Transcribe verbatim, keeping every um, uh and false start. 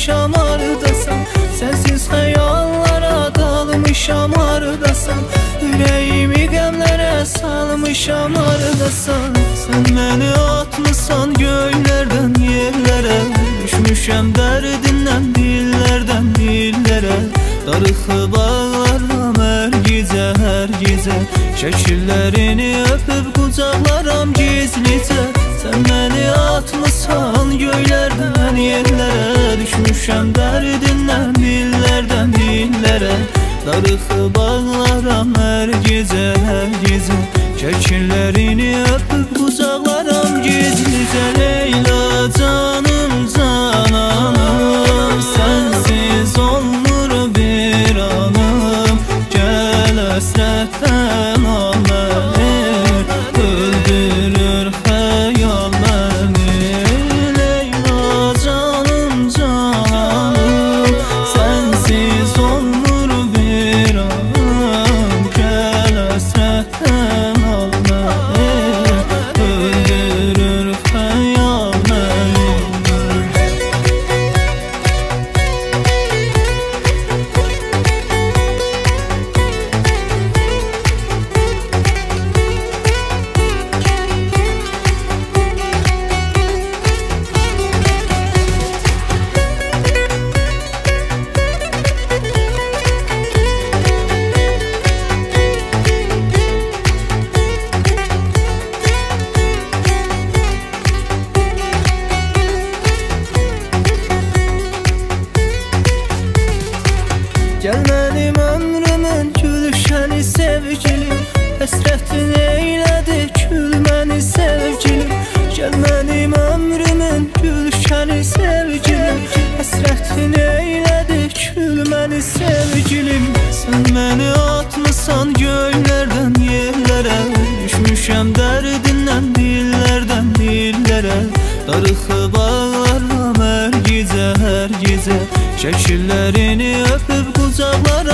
salmışam ardasan. Sensiz hayallara dalmışam ardasan. Yüreğimi qəmlərə salmışam ardasan. Sen məni atmışsan göylərdən yerlərə. Düşmüşəm dərdindən dillərdən dillərə. Darıxıb ağlaram hər gecə hər gecə. Şəkillərini öpüb qucaqlaram gizlicə. Sen məni atmışsan göylərdən yerlərə. Düşmüşəm dərdindən dillərdən dillərə. Darıxıb ağlaram hər gecə hər gecə. Şəkillərini öpüb qucaqlaram gizlicə. Leyla canım cananım, sensiz olmur bir anım. Gəl həsrətdən al məni, öldürür xəyal məni. Leyla canım cananım, sensiz olmur bir anım. Gəl həsrətdən al məni, öldürür xəyal məni. Gəl mənim ömrümün gülüşəni sevgilim, həsrətin eylədi külməni sevgilim. Gəl mənim ömrümün gülüşəni sevgilim, həsrətin eylədi külməni sevgilim. Sen məni atmışsan göylərdən yerlərə. Düşmüşəm dərdindən dillərdən dillərə. Darıxıb ağlaram hər gecə hər gecə. Şəkillərini öpüb qucaqlar